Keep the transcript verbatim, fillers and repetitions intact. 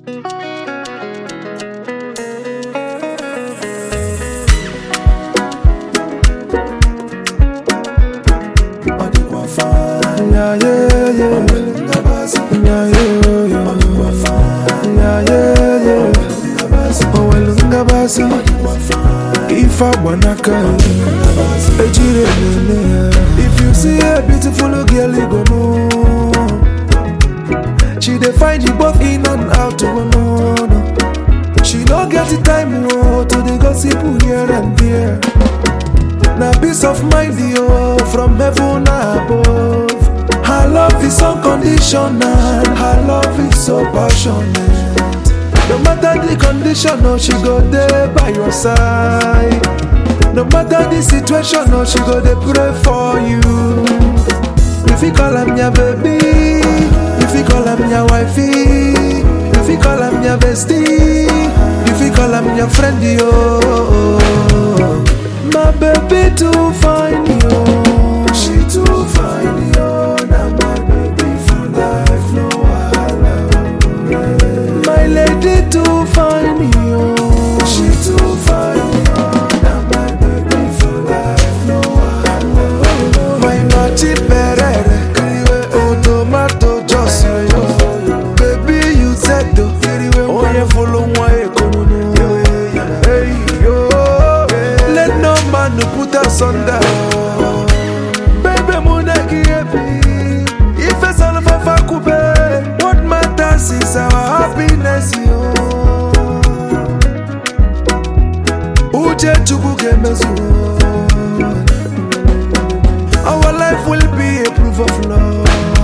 Yeah, yeah, yeah. Yeah, yeah, yeah. Yeah, yeah, yeah. Oh, well, ngabasa. Ifa wanaka. Ejire nene. If you see a beautiful girl, you go know. She dey find you both in and out to another. She no get the time oh, to the gossip here and there. Now peace of mind yo, from heaven above. Her love is unconditional, her love is so passionate. No matter the condition, no, she go there by your side. No matter the situation, no, she go there pray for you. If you call her your baby, if you call her your wifey, if you call her your bestie, if you call her your friend, yo. My baby too fine, yo. She too fine, yo. Now my baby for life, no wahala. My lady too fine, yo. She too fine, yo. Now my baby for life, no wahala. My naughty perere, oh tomato juice, baby you said do. Oh yeah, follow my economy, hey yo. Let no man no put us under. Baby munaki happy. If it's all of a fakube, what matters is our happiness, yo. Uje chubuke mezu. Our life will be a proof of love.